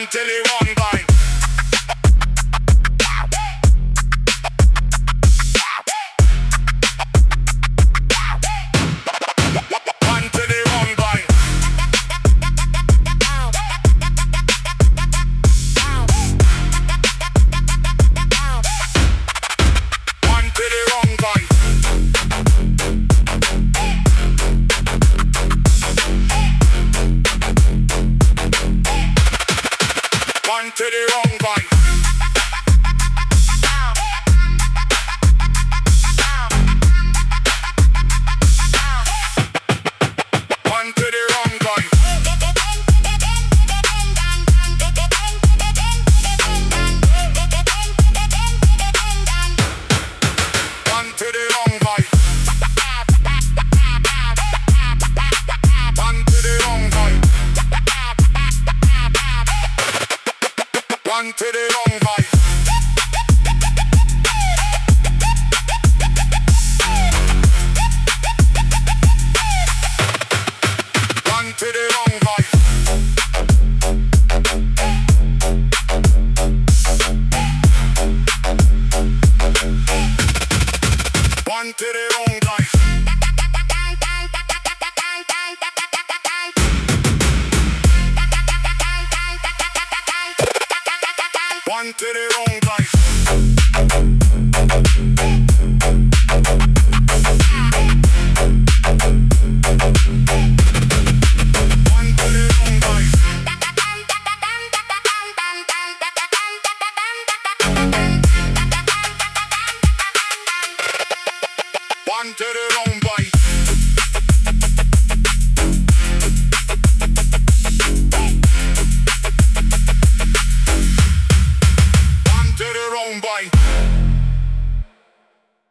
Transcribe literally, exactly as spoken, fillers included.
till the wrong vine. One to the wrong vine. One to the wrong vine. One to the wrong vine. One to the wrong vine. One to the wrong vine. One to the wrong vine. One to the wrong vine. One to the wrong vine. One to the wrong vine. One to the wrong vine. One to the wrong vine. One to the wrong